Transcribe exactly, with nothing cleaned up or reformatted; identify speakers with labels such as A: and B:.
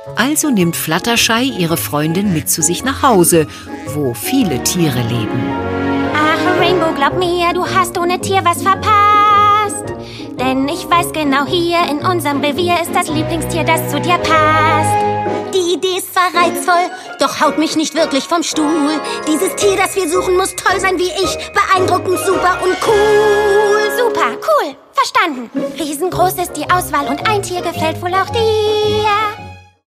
A: Also nimmt Fluttershy ihre Freundin mit zu sich nach Hause, wo viele Tiere leben.
B: Ach, Rainbow, glaub mir, du hast ohne Tier was verpasst. Denn ich weiß genau, hier in unserem Revier ist das Lieblingstier, das zu dir passt.
C: Die Idee ist zwar reizvoll, doch haut mich nicht wirklich vom Stuhl. Dieses Tier, das wir suchen, muss toll sein wie ich. Beeindruckend, super und cool.
B: Super, cool, verstanden. Riesengroß ist die Auswahl und ein Tier gefällt wohl auch dir.